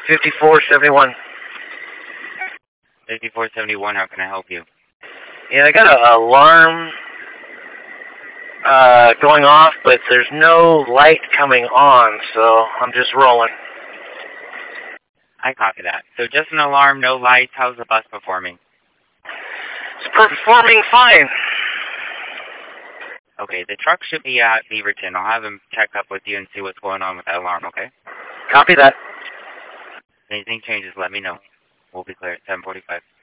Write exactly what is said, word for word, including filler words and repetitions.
fifty-four seventy-one. fifty-four seventy-one, how can I help you? Yeah, I got an alarm uh, going off, but there's no light coming on, so I'm just rolling. I copy that. So just an alarm, no lights. How's the bus performing? It's performing fine. Okay, the truck should be at Beaverton. I'll have him check up with you and see what's going on with that alarm, okay? Copy that. If anything changes, let me know. We'll be clear at seven forty-five.